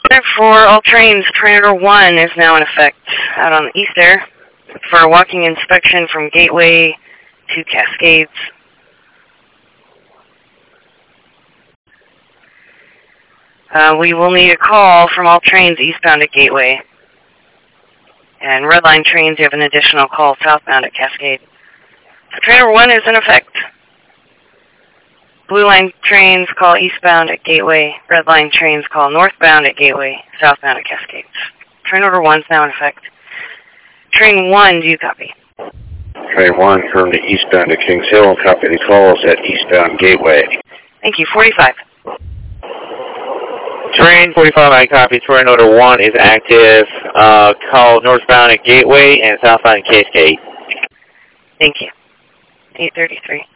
For all trains, train order 1 is now in effect out on the East Air for a walking inspection from Gateway to Cascades. We will need a call from all trains eastbound at Gateway. And Red Line trains, you have an additional call southbound at Cascade. So train order 1 is in effect. Blue Line trains call eastbound at Gateway. Red Line trains call northbound at Gateway, southbound at Cascades. Train order 1 is now in effect. Train 1, do you copy? Train 1, turn to eastbound to Kings Hill and copy the calls at eastbound Gateway. Thank you. 45. Train 45, I copy. Train order 1 is active. Call northbound at Gateway and southbound at Cascade. Thank you. 833.